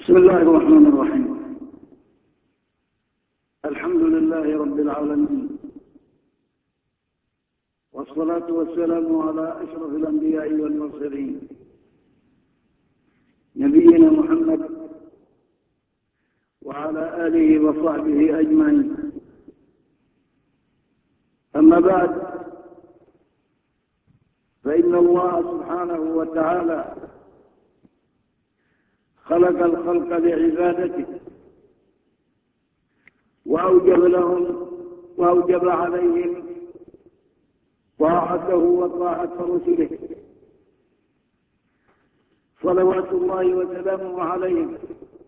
بسم الله الرحمن الرحيم. الحمد لله رب العالمين، والصلاة والسلام على أشرف الأنبياء والمرسلين نبينا محمد وعلى آله وصحبه أجمعين. أما بعد، فإن الله سبحانه وتعالى خلق الخلق لعبادته، وأوجب عليهم طاعته وطاعة رسله صلوات الله وسلامه عليهم.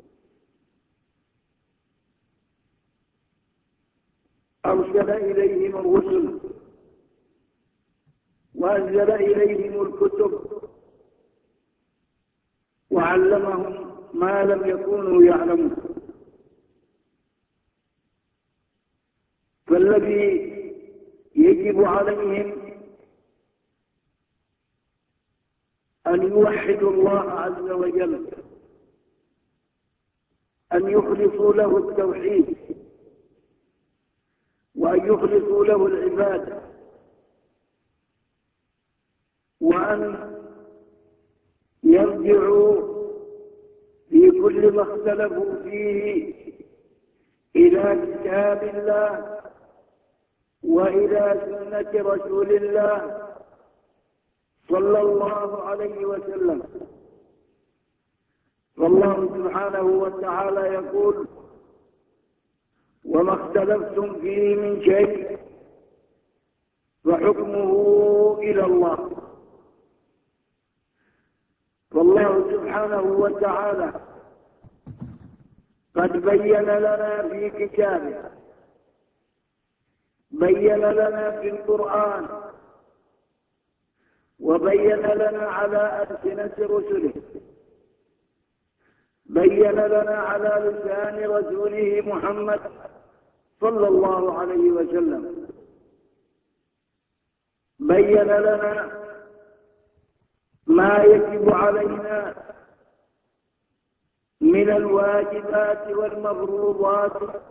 أرسل إليهم الرسل وأنزل إليهم الكتب وعلمهم ما لم يكونوا يعلمون. فالذي يجب عليهم أن يوحدوا الله عز وجل، أن يخلصوا له التوحيد، وأن يخلصوا له العبادة، وأن يرجعوا في كل ما اختلفوا فيه إلى كتاب الله وإلى سنة رسول الله صلى الله عليه وسلم. فالله سبحانه وتعالى يقول: وما اختلفتم فيه من شيء فحكمه إلى الله. فالله سبحانه وتعالى قد بين لنا في كتابه، بين لنا في القرآن، وبين لنا على ألسنة رسله، بين لنا على لسان رسوله محمد صلى الله عليه وسلم، بين لنا ما يجب علينا من الواجبات والمفروضات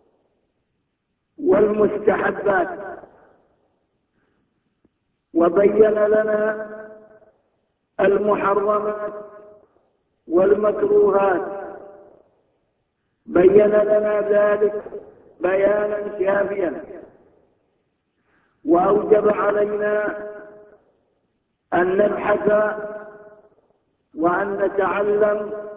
والمستحبات، وبين لنا المحرمات والمكروهات، بين لنا ذلك بيانا شافيا. وأوجب علينا أن نبحث وأن نتعلم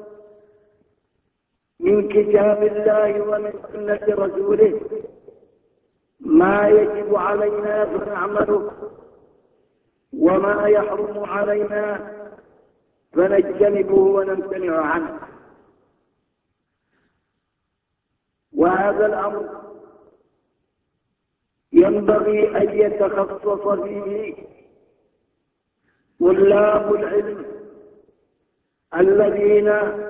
من كتاب الله ومن سنة رسوله ما يجب علينا فنعمله، وما يحرم علينا فنجتنبه ونمتنع عنه. وهذا الأمر ينبغي أن يتخصص فيه طلاب العلم الذين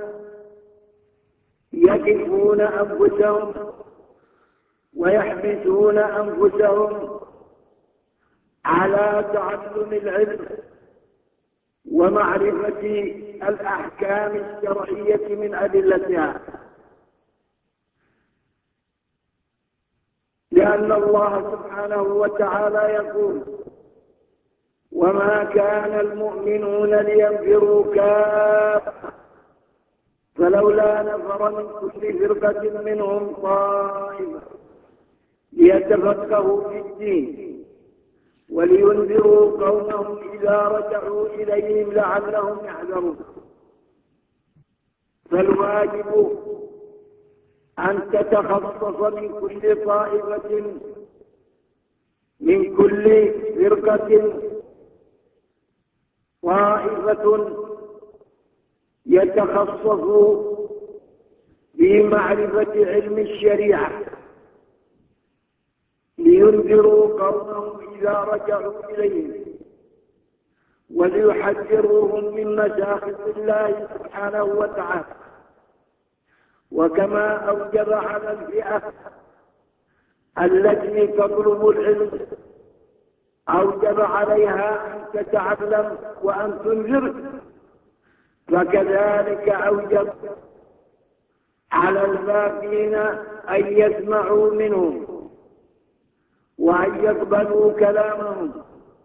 يكفون أنفسهم ويحبسون أنفسهم على تعلم العلم ومعرفة الأحكام الشرعية من أدلتها، لأن الله سبحانه وتعالى يقول: وما كان المؤمنون لينفروا كافة فلولا نفر من كل فرقة منهم طائفة ليتفقهوا في الدين ولينذروا قومهم إذا رجعوا إليهم لعلهم يحذرون. فالواجب أن تتخصص من كل طائفة، من كل فرقة طائفة يتخصص في معرفة علم الشريعة لينذروا قومهم إذا رجعوا إليهم وليحذروهم من مشاخص الله سبحانه وتعالى. وكما أوجب على الفئة التي تطلب العلم أوجب عليها أن تتعلم وأن تنذر، فكذلك أوجب على الباقين أن يسمعوا منهم وأن يقبلوا كلامهم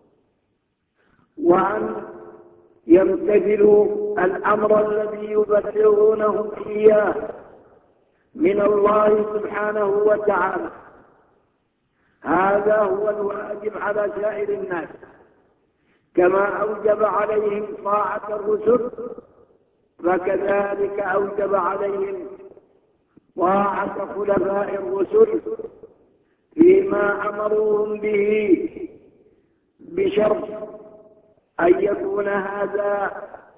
وأن يمتثلوا الأمر الذي يبلغونهم إياه من الله سبحانه وتعالى. هذا هو الواجب على سائر الناس، كما أوجب عليهم طاعة الرسل فكذلك أوجب عليهم طاعة خلفاء الرسل فيما أمروهم به، بشرط أن يكون هذا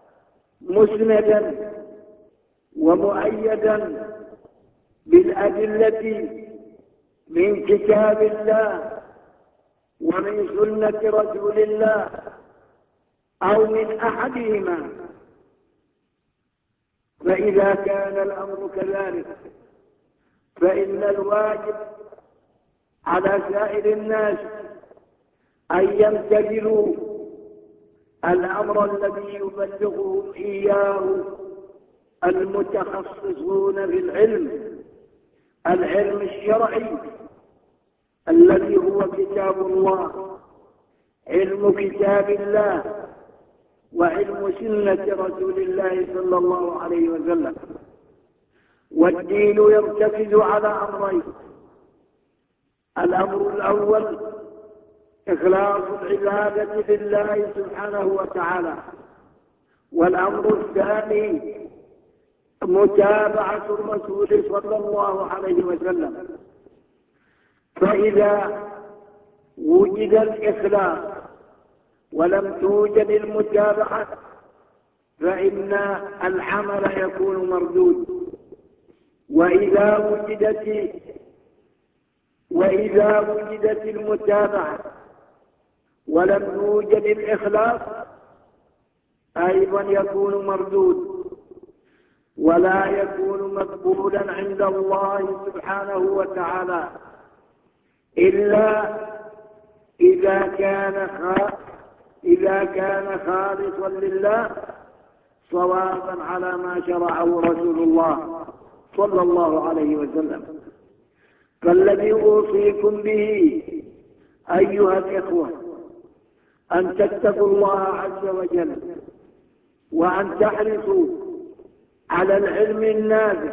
مسندا ومؤيدا بالأدلة من كتاب الله ومن سنة رسول الله أو من أحدهما. فإذا كان الأمر كذلك فإن الواجب على سائر الناس أن يمتثلوا الأمر الذي يبلغهم إياه المتخصصون في العلم الشرعي الذي هو كتاب الله، علم كتاب الله وعلم سنة رسول الله صلى الله عليه وسلم. والدين يرتكز على أمرين: الأمر الأول إخلاص العبادة لله سبحانه وتعالى، والأمر الثاني متابعة الرسول صلى الله عليه وسلم. فإذا وجد الإخلاص ولم توجد المتابعة فإن العمل يكون مردود. وإذا وجدت المتابعة ولم يوجد الإخلاص أيضا يكون مردود ولا يكون مقبولا عند الله سبحانه وتعالى إلا إذا كان خالصا لله صوابا على ما شرعه رسول الله صلى الله عليه وسلم. فالذي أوصيكم به أيها الإخوة أن تتقوا الله عز وجل وأن تحرصوا على العلم النافع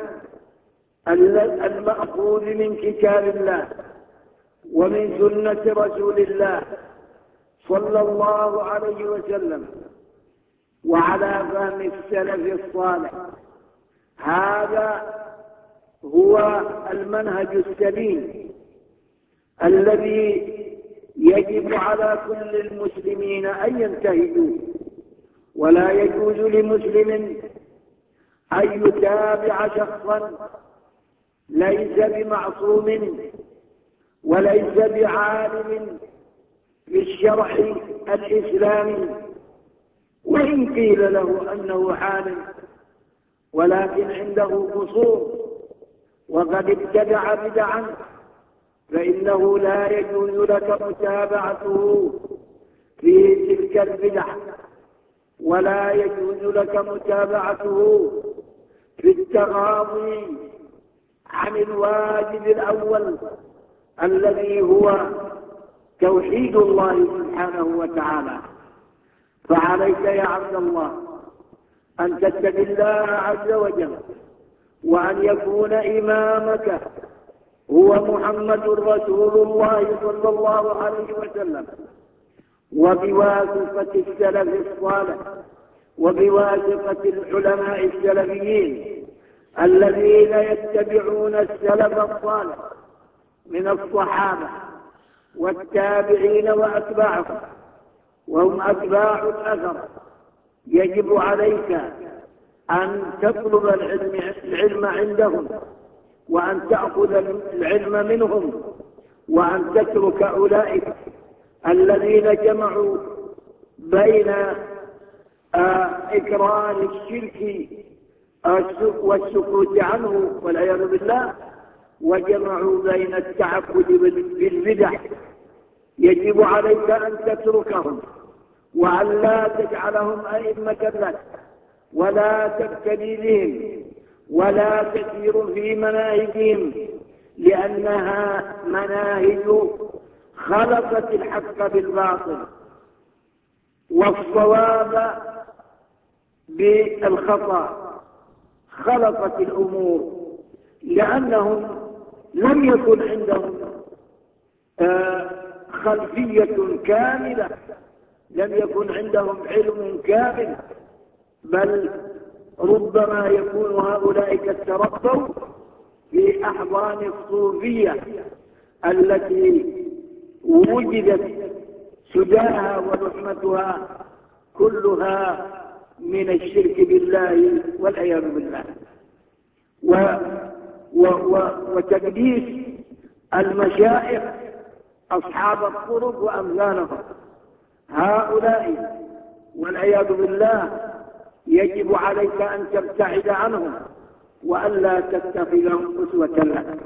المأخوذ من كتاب الله ومن سنة رسول الله صلى الله عليه وسلم وعلى فهم السلف الصالح. هذا هو المنهج السليم الذي يجب على كل المسلمين أن ينتهجوا. ولا يجوز لمسلم أن يتابع شخصا ليس بمعصوم وليس بعالم بالشرع الإسلامي، وإن قيل له أنه عالم ولكن عنده قصور وقد ابتدع بدعا فإنه لا يجوز لك متابعته في تلك البدع، ولا يجوز لك متابعته في التغاضي عن الواجب الأول الذي هو توحيد الله سبحانه وتعالى. فعليك يا عبد الله أن تتقي الله عز وجل وأن يكون إمامك هو محمد رسول الله صلى الله عليه وسلم، وبواسطة السلف الصالح وبواسطة العلماء السلفيين الذين يتبعون السلف الصالح من الصحابة والتابعين وأتباعهم وهم أتباع الأثر. يجب عليك أن تطلب العلم عندهم وأن تأخذ العلم منهم وأن تترك أولئك الذين جمعوا بين إكراه الشرك والسكوت عنه والعياذ بالله وجمعوا بين التعبد بالبدع. يجب عليك أن تتركهم وأن لا تجعلهم أئمة لك ولا تبتدي بهم ولا تسير في مناهجهم، لأنها مناهج خلطت الحق بالباطل والصواب بالخطأ، خلطت الأمور، لأنهم لم يكن عندهم خلفية كاملة، لم يكن عندهم علم كامل، بل ربما يكون هؤلاء قد تربوا في أحضان الصوفية التي وجدت سداها ولحمتها كلها من الشرك بالله والعياذ بالله، وتقديس المشايخ أصحاب الطرق وأمثالهم. هؤلاء والعياذ بالله يجب عليك أن تبتعد عنهم وألا تتخذهم أسوة لك.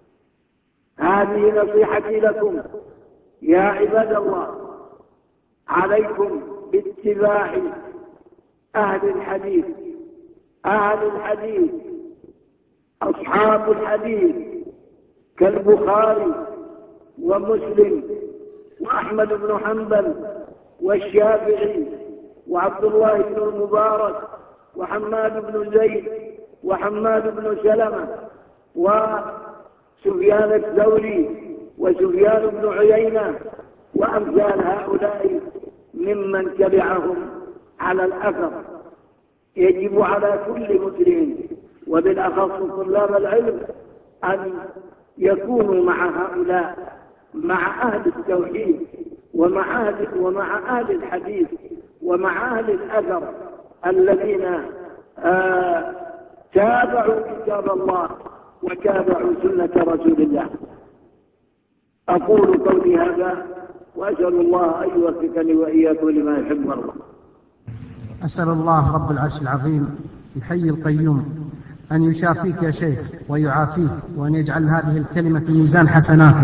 هذه نصيحتي لكم يا عباد الله، عليكم باتباع أهل الحديث، أهل الحديث أصحاب الحديث كالبخاري ومسلم وأحمد بن حنبل والشافعي وعبد الله بن المبارك وحماد بن زيد وحماد بن سلمة وسفيان الثوري وسفيان بن عيينة وأمثال هؤلاء ممن تبعهم على الأثر. يجب على كل مسلم وبالأخص طلاب العلم أن يكونوا مع هؤلاء، مع أهل التوحيد ومع أهل الحديث ومع أهل الأثر الذين تابعوا كتاب الله وتابعوا سنة رسول الله. أقول قولي هذا وأسأل الله أن يوفقني وإياكم لما يحب الله. أسأل الله رب العرش العظيم الحي القيوم أن يشافيك يا شيخ ويعافيك، وأن يجعل هذه الكلمة في ميزان حسناتك.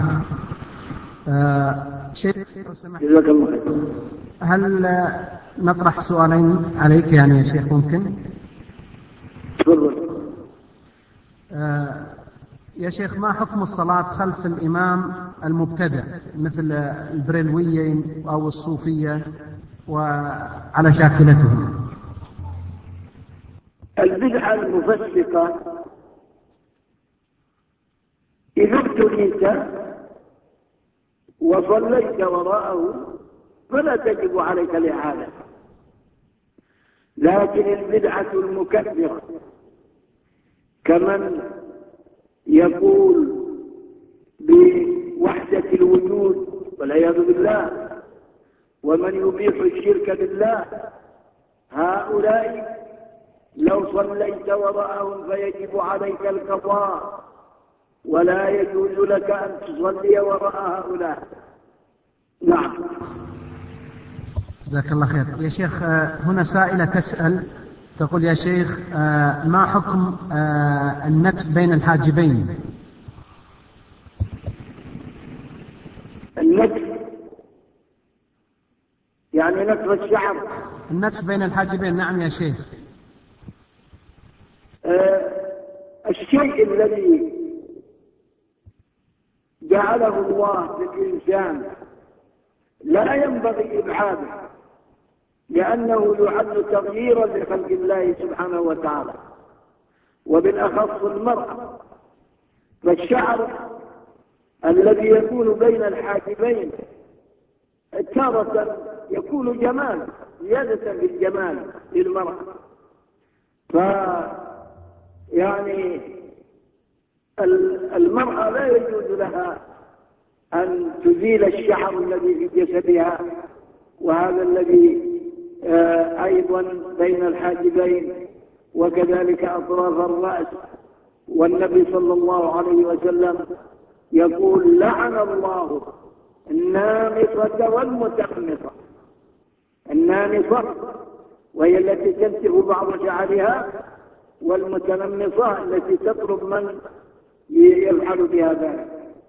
شيخ جزاك الله خير. هل نطرح سؤالين عليك يعني يا شيخ ممكن؟ تفضل. يا شيخ، ما حكم الصلاة خلف الإمام المبتدع مثل البريلويين أو الصوفية وعلى شاكلتهم؟ البدعة المفسقة إذا ابتليت وصليت وراءه فلا تجب عليك الإعادة، لكن البدعة المكفرة كمن يقول بوحدة الوجود والعياذ بالله، ومن يبيح الشرك بالله، هؤلاء لو صليت وراءهم فيجب عليك القضاء، ولا يجوز لك أن تصلي وراء هؤلاء. نعم. جزاك الله خير. يا شيخ، هنا سائلة تسأل تقول: يا شيخ، ما حكم النتف بين الحاجبين؟ النتف يعني نتف الشعر. النتف بين الحاجبين، نعم يا شيخ. الشيء الذي جعله الله في الإنسان لا ينبغي إبعاده، لأنه يعد تغييرا لخلق الله سبحانه وتعالى، وبالأخص المرأة. فالشعر الذي يكون بين الحاجبين تارة يكون جمال، زيادة بالجمال للمرأة. يعني المرأة لا يجوز لها أن تزيل الشعر الذي في جسدها، وهذا الذي أيضا بين الحاجبين، وكذلك أطراف الرأس. والنبي صلى الله عليه وسلم يقول: لعن الله النامصة والمتقمصة. النامصة وهي التي تنتف بعض شعرها، والمتنمصة التي تطلب من يفعل بها ذلك.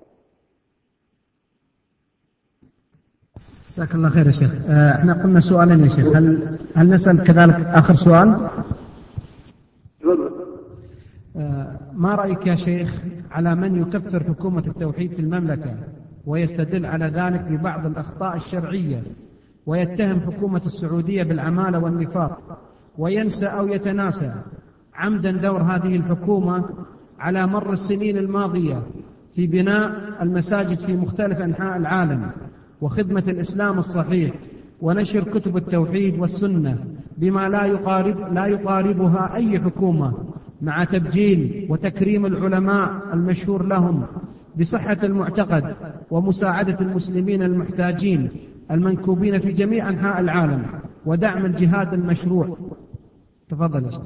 جزاك الله خير يا شيخ. احنا قلنا سؤالين يا شيخ، هل نسأل كذلك آخر سؤال؟ ما رأيك يا شيخ على من يكفر حكومة التوحيد في المملكة ويستدل على ذلك ببعض الأخطاء الشرعية، ويتهم حكومة السعودية بالعمالة والنفاق، وينسى أو يتناسى عمدا دور هذه الحكومة على مر السنين الماضية في بناء المساجد في مختلف أنحاء العالم، وخدمة الإسلام الصحيح، ونشر كتب التوحيد والسنة بما لا يقاربها أي حكومة، مع تبجيل وتكريم العلماء المشهور لهم بصحة المعتقد، ومساعدة المسلمين المحتاجين المنكوبين في جميع أنحاء العالم، ودعم الجهاد المشروع. تفضل يا شيخ.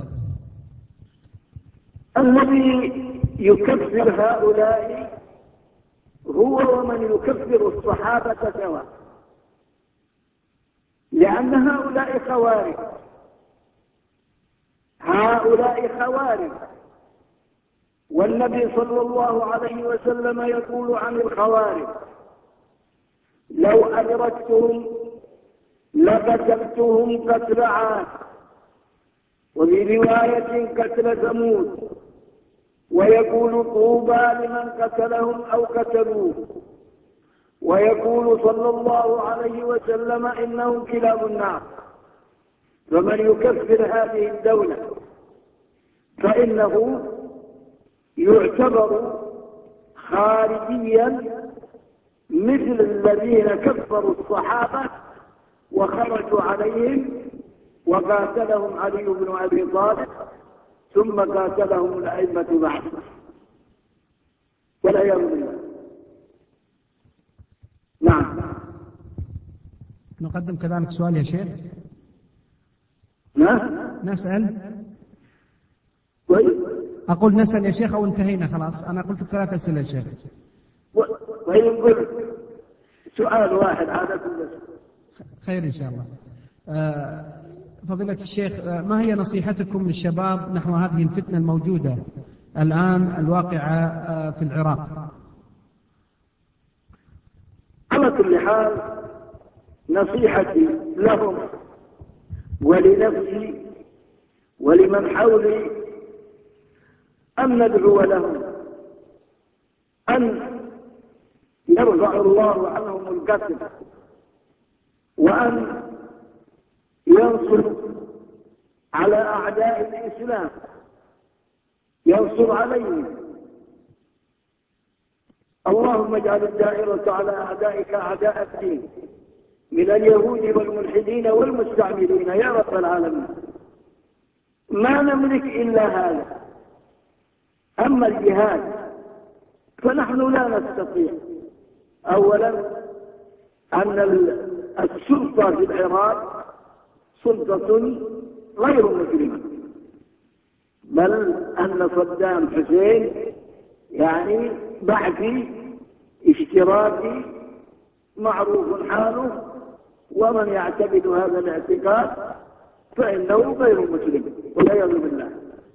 الذي يكفر هؤلاء هو ومن يكفر الصحابة سواء، لأن هؤلاء خوارج، والنبي صلى الله عليه وسلم يقول عن الخوارج: لو أدركتهم لقتلتهم قتل عاد، وفي رواية قتل ثمود، ويقول طوبى لمن قتلهم أو قتلوه، ويقول صلى الله عليه وسلم: إنهم كلاب النار. فمن يكفر هذه الدولة فإنه يعتبر خارجيا مثل الذين كفروا الصحابة وخرجوا عليهم وقاتلهم علي بن أبي طالب، ثم قاتلهم الأئمة بعد، والعياذ بالله. نعم. نقدم كذلك سؤال يا شيخ. نسأل. أقول نسأل يا شيخ أو انتهينا خلاص؟ أنا قلت 3 أسئلة يا شيخ. ويقول سؤال واحد هذا كله. خير إن شاء الله. فضيلة الشيخ، ما هي نصيحتكم للشباب نحو هذه الفتنة الموجودة الآن الواقعة في العراق؟ على كل حال نصيحتي لهم ولنفسي ولمن حولي أن ندعو لهم أن يرفع الله عنهم القتل، وأن ينصر على أعداء الإسلام، ينصر عليهم. اللهم اجعل الدائرة على أعدائك أعداء الدين من اليهود والملحدين والمستعمرين يا رب العالمين. ما نملك إلا هذا. أما الجهاد فنحن لا نستطيع. أولا أن السلطة في العراق سلطة غير مسلمة، بل أن صدام حسين يعني بعثي اشتراكي معروف حاله، ومن يعتقد هذا الاعتقاد فإنه غير مسلم والعياذ بالله.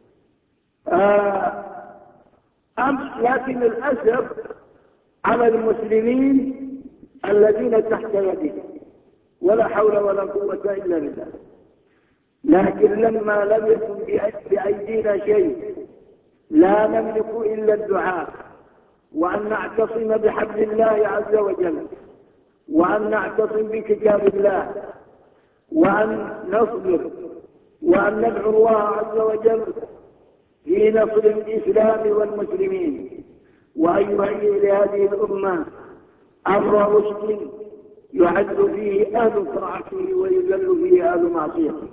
لكن الأسف على المسلمين الذين تحت يده، ولا حول ولا قوة إلا بالله. لكن لما لم يكن بأيدينا شيء لا نملك إلا الدعاء، وأن نعتصم بحبل الله عز وجل، وأن نعتصم بكتاب الله، وأن نصبر، وأن ندعو الله عز وجل في نصر الإسلام والمسلمين، وأن يهيئ لهذه الأمة أمر رشد يعز فيه أهل طاعته ويذل فيه أهل معصيته.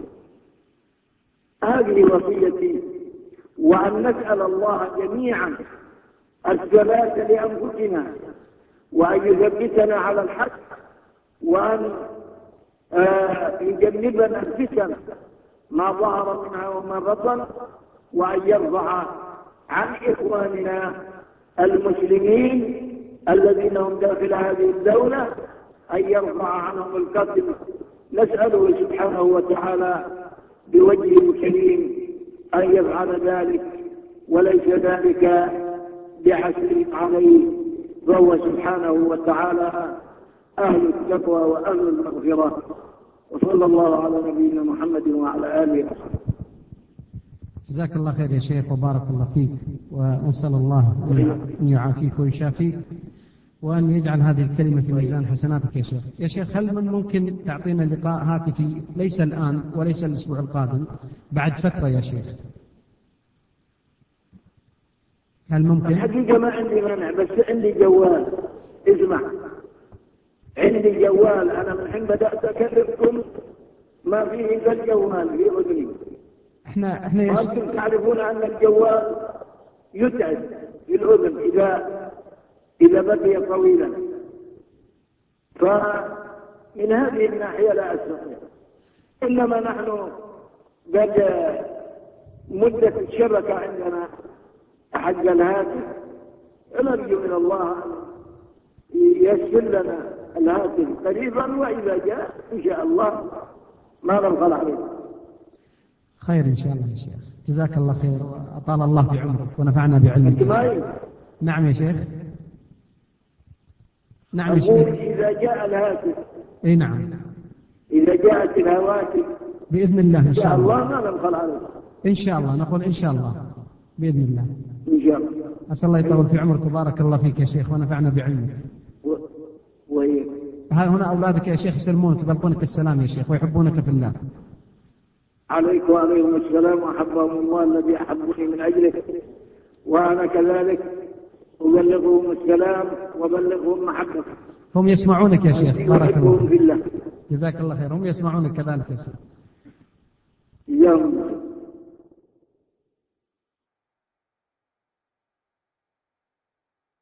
هذه وصيتي، وأن نسأل الله جميعا الثبات لأنفسنا، وأن يثبتنا على الحق، وأن يجنبنا الفتن ما ظهر منها وما بطن، وأن يرفع عن إخواننا المسلمين الذين هم داخل هذه الدولة، أن يرفع عنهم القتل. نسأله سبحانه وتعالى بوجهه الكريم أن يفعل ذلك، وليس ذلك بعسير عليه، فهو سبحانه وتعالى أهل التقوى وأهل المغفرة. وصلى الله على نبينا محمد وعلى آله وصحبه. جزاك الله خير يا شيخ وبارك الله فيك، ونسأل الله أن يعافيك ويشافيك وأن يجعل هذه الكلمة في ميزان حسناتك يا شيخ. يا شيخ هل من ممكن تعطينا لقاء هاتفي ليس الآن وليس الأسبوع القادم، بعد فترة يا شيخ؟ هل ممكن؟ الحقيقة ما عندي مانع، بس عندي جوال. اسمع، عندي جوال، أنا من حين بدأت أكلمكم ما فيه إلا الجوال في أذني. احنا وأنتم تعرفون أن الجوال يتعب في الأذن إذا بقي طويلا، فمن هذه الناحية لا أستطيع. إنما نحن قد مدة الشبكة عندنا حق الهاتف، نرجو من الله أن ييسر لنا الهاتف قريبا، وإذا جاء إن شاء الله ما نبخل عليه. خير إن شاء الله يا شيخ، جزاك الله خير وأطال الله في عمرك ونفعنا بعلمك. نعم يا شيخ. نعم يا شيخ. إذا جاء الهاتف. اي نعم. إذا جاءت الهواتف بإذن الله إن شاء الله ما نبخل عليه. إن شاء الله، نقول إن شاء الله بإذن الله. إن شاء الله. أسأل الله يطول في عمرك وبارك الله فيك يا شيخ ونفعنا بعلمك. هنا أولادك يا شيخ يسلمونك يبلغونك السلام يا شيخ ويحبونك في الله. عليك وعليهم السلام، وأحبهم الله الذي أحبني من أجله، وأنا كذلك أبلغهم السلام وبلغهم محبتك. هم يسمعونك يا شيخ بارك الله فيك. جزاك الله خير، هم يسمعونك كذلك يا شيخ. يوم